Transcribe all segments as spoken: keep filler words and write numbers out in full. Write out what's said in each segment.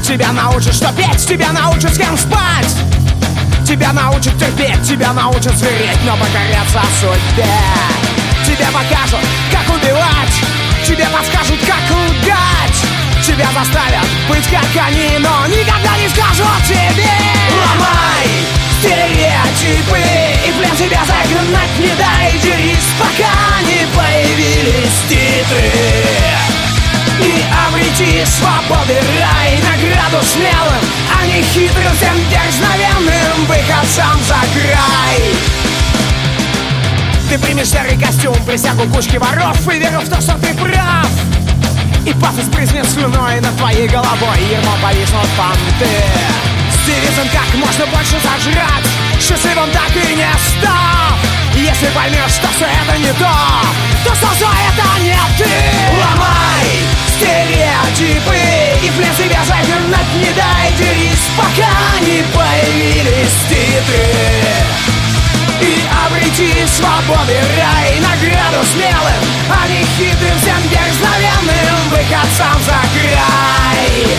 Тебя научат, что петь, тебя научат, с кем спать. Тебя научат терпеть, тебя научат звереть, но покоряться судьбе. Тебе покажут, как убивать, тебе подскажут, как лгать. Тебя заставят быть как они, но никогда не скажут тебе. Ломай стереотипы и плен тебя загнать не дай. Дерись, пока не появились титры. И обрети свободы рай, награду смелым, а не хитрым, всем дерзновенным выходцам за край. Ты примешь серый костюм, присягу кучки воров и веру в то, что ты прав. И пафос брызнет слюной над твоей головой, ермо повиснут понты. Стивизм как можно больше зажрать, счастливым так и не став. Если поймешь, что все это не то, то что все это не ты. Ломай стереотипы и в плен себя загнать не дай. Дерись, пока не появились титры. И обрети свободы рай, награду смелым, а не хитрым, всем дерзновенным выходцам за край.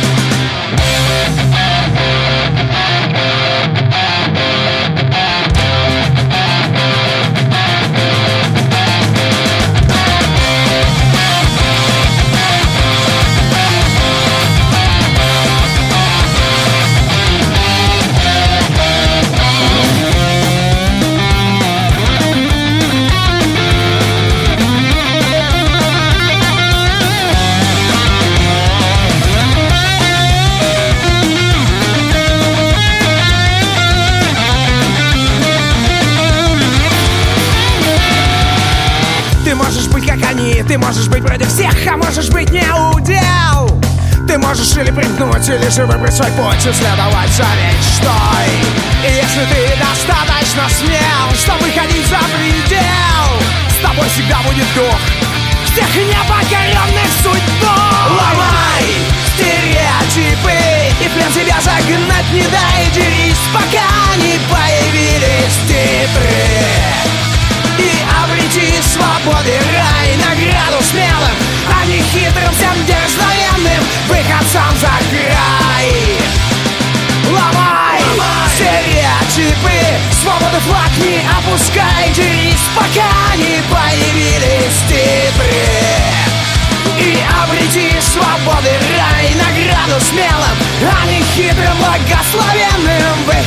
Ты можешь быть против всех, а можешь быть не удел. Ты можешь или примкнуть, или же выбрать свой путь и следовать за мечтой. И если ты достаточно смел, чтобы ходить за предел, с тобой всегда будет дух всех непокоренных судьбой. Ломай стереотипы и в плен себя загнать не дай. Дерись, пока не появились титры. И обрети свободы рай, награду смелым, а не хитрым, всем дерзновенным выходцам за край. Ломай, Ломай стереотипы, свободы флаг не опускай. Дерись, пока не появились титры. И обрети свободы рай, награду смелым, а не хитрым, благословенным выходцам